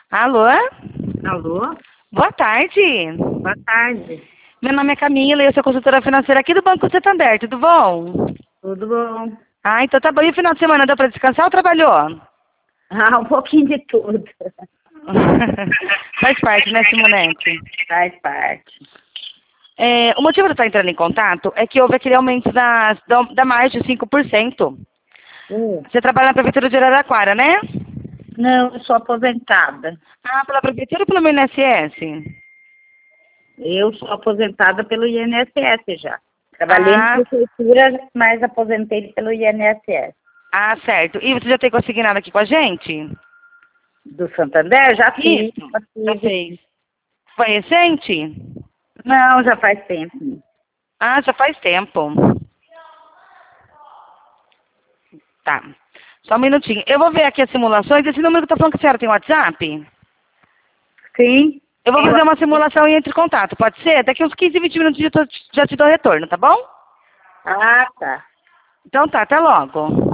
Alô? Alô? Boa tarde. Boa tarde. Meu nome é Camila e eu sou consultora financeira aqui do Banco Santander, tudo bom? Tudo bom? Ah, então tá bom. E o final de semana deu pra descansar ou trabalhou? Ah, um pouquinho de tudo. Faz parte, né, Simonete? Faz parte. O motivo de eu estar entrando em contato é que houve aquele aumento da margem de 5%. Você trabalha na Prefeitura de Araraquara, né? Não, eu sou aposentada. Ah, pela Prefeitura ou pelo INSS? Eu sou aposentada pelo INSS já. Trabalhei na Ah, prefeitura, mas aposentei pelo INSS. certo. E você já tem consignado aqui com a gente? Do Santander, já fiz. Isso, já fez. Foi recente? Não, já faz tempo. Ah, já faz tempo. Tá. Só um minutinho. Eu vou ver aqui as simulações. Esse número que eu tô falando que a senhora tem WhatsApp? Sim. Eu vou fazer uma simulação e entre em contato. Pode ser? Daqui uns 15, 20 minutos já te dou retorno, tá bom? Ah, tá. Então tá, até logo.